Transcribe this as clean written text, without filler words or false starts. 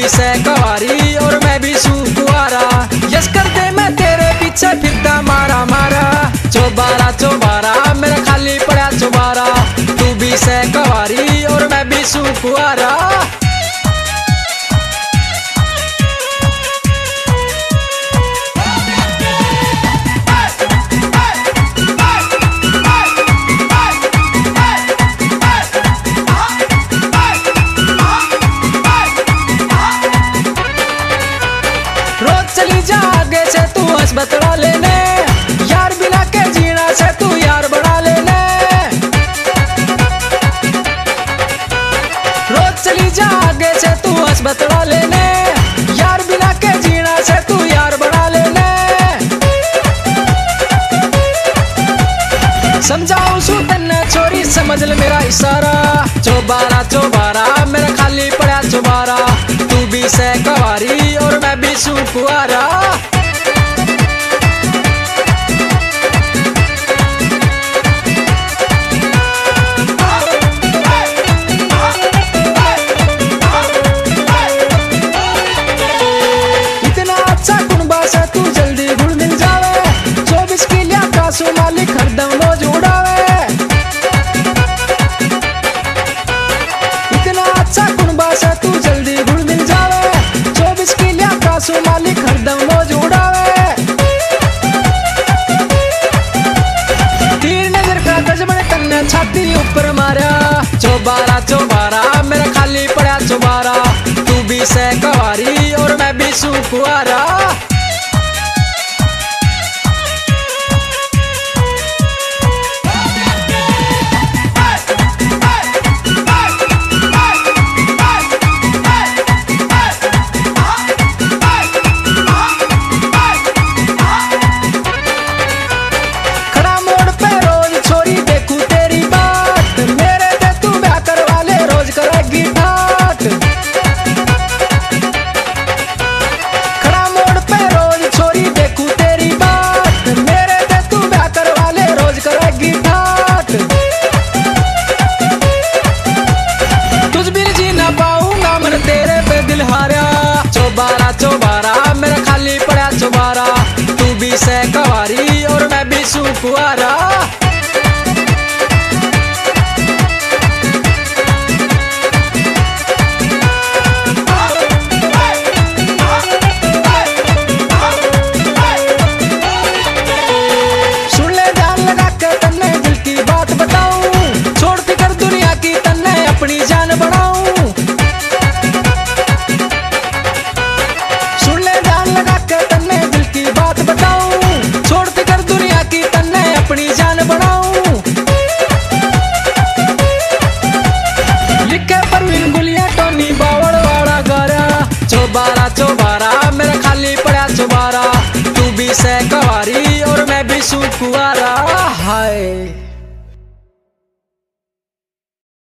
भी से कवारी और मैं भी सू कुआरा। यस कर दे मैं तेरे पीछे फिरदा मारा मारा। चौबारा चौबारा मेरा खाली पड़ा चौबारा। तू भी से कवारी और मैं भी सू कुआरा। चली जा आगे से तू हंस बतला लेने। यार बिना के जीना से तू यार बना लेने। रोज चली जा आगे से तू हंस बतला लेने। यार बिना के जीना से तू यार बना लेने। समझाऊं सू तन्ने छोरी समझ ले मेरा इशारा। चौबारा चौबारा मेरा खाली पड़ा चौबारा। तू भी से कवारी और मैं भी सू कुआरा। इतना अच्छा कुनबा से तू जल्दी गुड़ मिल जावे। 24 किलिया का सू मालिक हरदम रोज उड़ावे। इतना अच्छा कुनबा से तू जल्दी गुड़ मिल जावे। 24 किलिया का सू मालिक हरदम रोज उड़ावे। तीर नजर का दजमन तन्ने छाती ऊपर मारा। चौबारा चौबारा मेरा खाली पड़ा चौबारा। तू भी से कवारी और मैं भी सू कुआरा। चौबारा चौबारा मेरा खाली पड़ा चौबारा। तू भी से कवारी और मैं भी सू कुआरा।